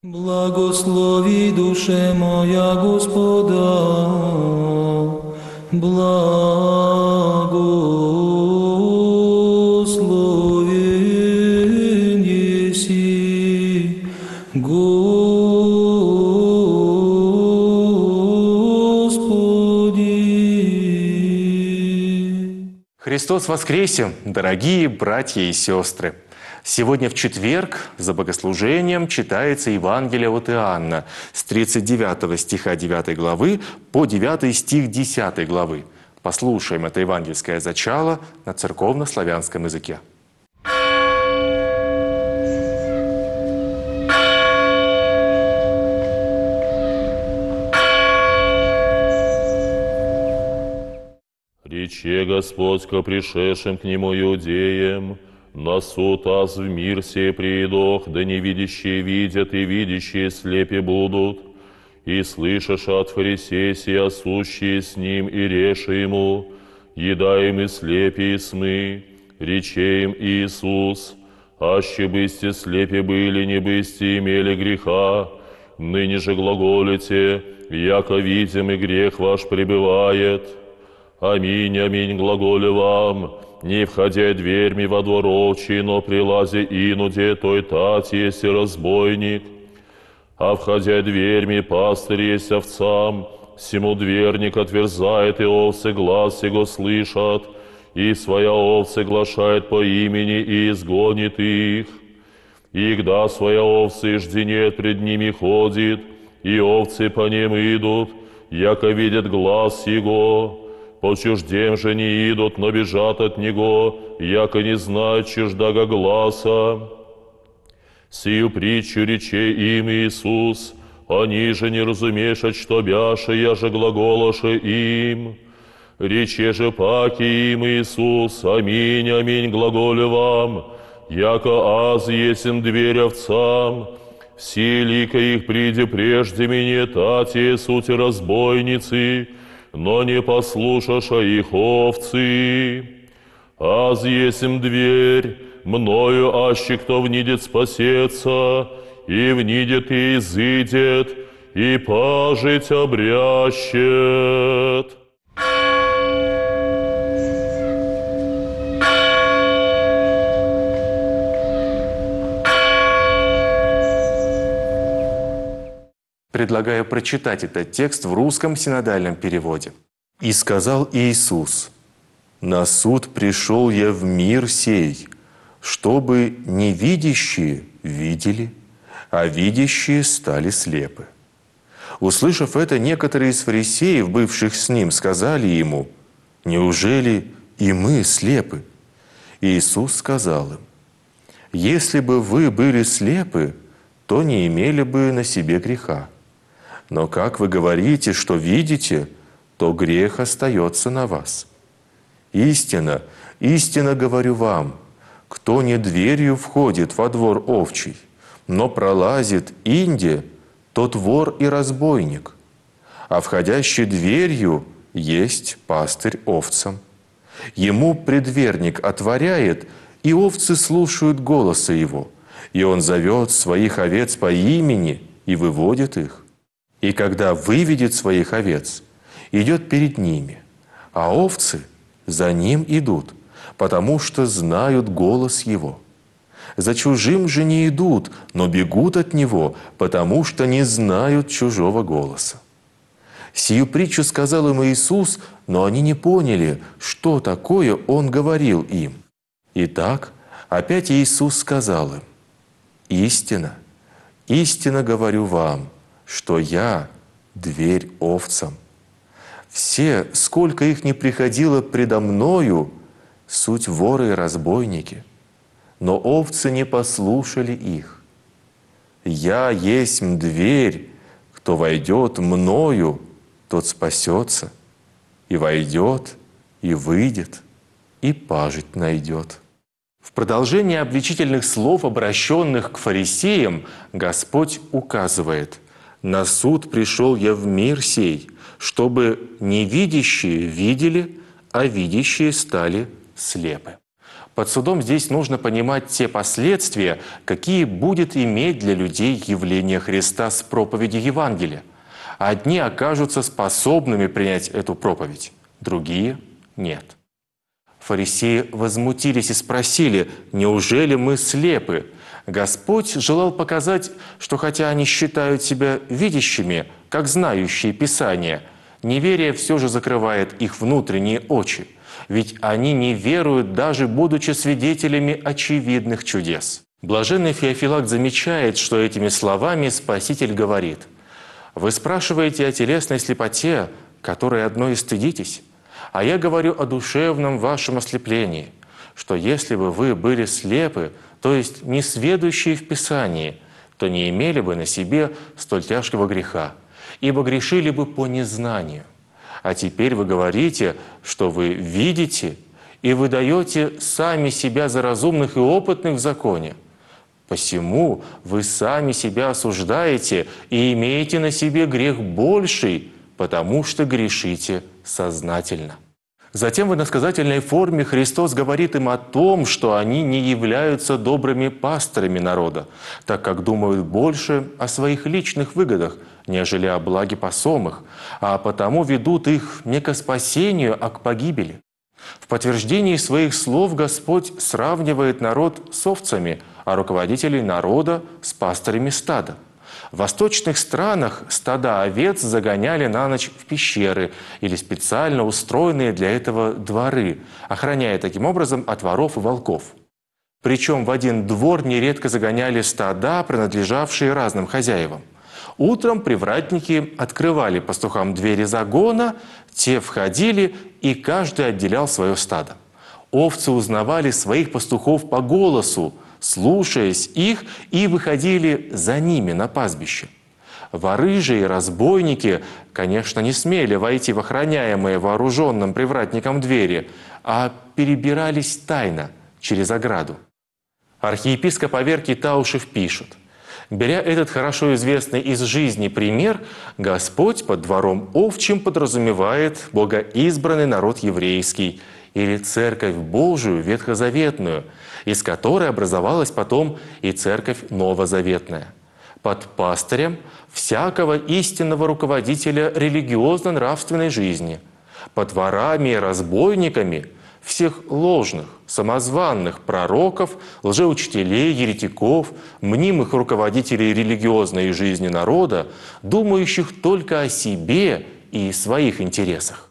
Благослови душе моя Господа, благословен еси, Господи. Христос воскресе, дорогие братья и сестры! Сегодня в четверг за богослужением читается Евангелие от Иоанна с 39 стиха 9 главы по 9 стих 10 главы. Послушаем это евангельское зачало на церковно-славянском языке. Рече Господь ко пришедшим к Нему иудеям: на суд аз в мир сей приидох, да невидящие видят и видящие слепи будут. И слышишь от фарисея сия сущие с ним и реше ему, едаем и слепи и смы, рече им Иисус: аще бысте слепи были, не бысте имели греха, ныне же глаголите, яко видим и грех ваш пребывает. Аминь, аминь, глаголю вам, не входя дверьми во двор овчий, но прилазе инуде, той тать есть и разбойник. А входя дверьми, пастырь есть овцам, сему дверник отверзает, и овцы глаз его слышат, и своя овцы глашает по имени, и изгонит их. И когда своя овцы жденет пред ними ходит, и овцы по ним идут, яко видят глаз его. По чуждем же не идут, но бежат от него, яко не знают чуждага гласа. Сию притчу рече им Иисус, они же не разумеют, что бяше, я же глаголоше им. Рече же паки им Иисус: аминь, аминь, глаголю вам, яко аз есмь дверь овцам. Все лика их приди прежде меня, тати сути разбойницы, но не послушаша их овцы. Аз есмь дверь, мною аще кто внидет спасется, и внидет и изыдет, и пажить обрящет. Предлагаю прочитать этот текст в русском синодальном переводе. «И сказал Иисус: на суд пришел я в мир сей, чтобы невидящие видели, а видящие стали слепы». Услышав это, некоторые из фарисеев, бывших с ним, сказали ему: «Неужели и мы слепы?» Иисус сказал им: «Если бы вы были слепы, то не имели бы на себе греха. Но как вы говорите, что видите, то грех остается на вас. Истинно, истинно говорю вам, кто не дверью входит во двор овчий, но пролазит инде, тот вор и разбойник. А входящий дверью есть пастырь овцам. Ему предверник отворяет, и овцы слушают голоса его, и он зовет своих овец по имени и выводит их. И когда выведет своих овец, идет перед ними, а овцы за ним идут, потому что знают голос его. За чужим же не идут, но бегут от него, потому что не знают чужого голоса». Сию притчу сказал им Иисус, но они не поняли, что такое Он говорил им. Итак, опять Иисус сказал им: «Истинно, истинно говорю вам, что я дверь овцам. Все, сколько их ни приходило предо Мною, суть воры и разбойники, но овцы не послушали их. Я есмь дверь, кто войдет Мною, тот спасется, и войдет, и выйдет, и пажить найдет». В продолжение обличительных слов, обращенных к фарисеям, Господь указывает: «На суд пришел я в мир сей, чтобы невидящие видели, а видящие стали слепы». Под судом здесь нужно понимать те последствия, какие будет иметь для людей явление Христа с проповедью Евангелия. Одни окажутся способными принять эту проповедь, другие – нет. Фарисеи возмутились и спросили: «Неужели мы слепы?» Господь желал показать, что хотя они считают себя видящими, как знающие Писание, неверие все же закрывает их внутренние очи. Ведь они не веруют, даже будучи свидетелями очевидных чудес. Блаженный Феофилакт замечает, что этими словами Спаситель говорит: «Вы спрашиваете о телесной слепоте, которой одной и стыдитесь, а я говорю о душевном вашем ослеплении, что если бы вы были слепы, то есть несведущие в Писании, то не имели бы на себе столь тяжкого греха, ибо грешили бы по незнанию. А теперь вы говорите, что вы видите, и выдаете сами себя за разумных и опытных в законе. Посему вы сами себя осуждаете и имеете на себе грех больший, потому что грешите сознательно». Затем в иносказательной форме Христос говорит им о том, что они не являются добрыми пастырями народа, так как думают больше о своих личных выгодах, нежели о благе посомых, а потому ведут их не ко спасению, а к погибели. В подтверждении своих слов Господь сравнивает народ с овцами, а руководителей народа с пастырями стада. В восточных странах стада овец загоняли на ночь в пещеры или специально устроенные для этого дворы, охраняя таким образом от воров и волков. Причем в один двор нередко загоняли стада, принадлежавшие разным хозяевам. Утром привратники открывали пастухам двери загона, те входили, и каждый отделял свое стадо. Овцы узнавали своих пастухов по голосу, слушаясь их, и выходили за ними на пастбище. Воры же и разбойники, конечно, не смели войти в охраняемые вооруженным привратником двери, а перебирались тайно через ограду. Архиепископ Аверкий Таушев пишет: «Беря этот хорошо известный из жизни пример, Господь под двором овчим подразумевает богоизбранный народ еврейский, или Церковь Божию ветхозаветную, из которой образовалась потом и Церковь новозаветная. Под пастырем всякого истинного руководителя религиозно-нравственной жизни, под ворами и разбойниками всех ложных, самозванных пророков, лжеучителей, еретиков, мнимых руководителей религиозной жизни народа, думающих только о себе и своих интересах.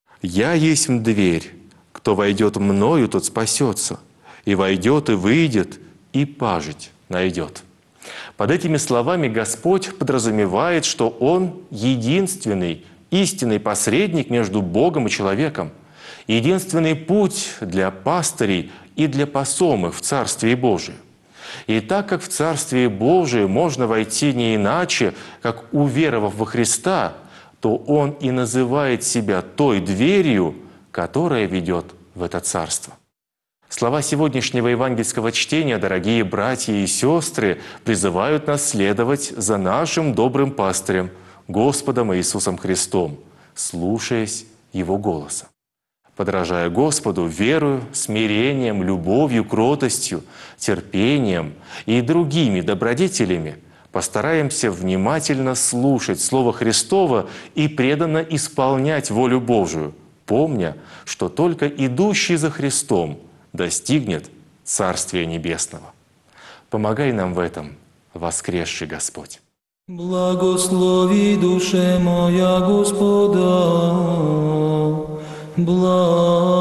Я есть дверь. Кто войдет мною, тот спасется, и войдет, и выйдет, и пажить найдет». Под этими словами Господь подразумевает, что Он единственный, истинный посредник между Богом и человеком, единственный путь для пастырей и для посомых в Царствие Божие. И так как в Царствие Божие можно войти не иначе, как уверовав во Христа, то Он и называет себя той дверью, которая ведет в это царство. Слова сегодняшнего евангельского чтения, дорогие братья и сестры, призывают нас следовать за нашим добрым пастырем, Господом Иисусом Христом, слушаясь Его голоса. Подражая Господу верою, смирением, любовью, кротостью, терпением и другими добродетелями, постараемся внимательно слушать Слово Христово и преданно исполнять волю Божию, помня, что только идущий за Христом достигнет Царствия Небесного. Помогай нам в этом, воскресший Господь. Благослови душе моя Господа,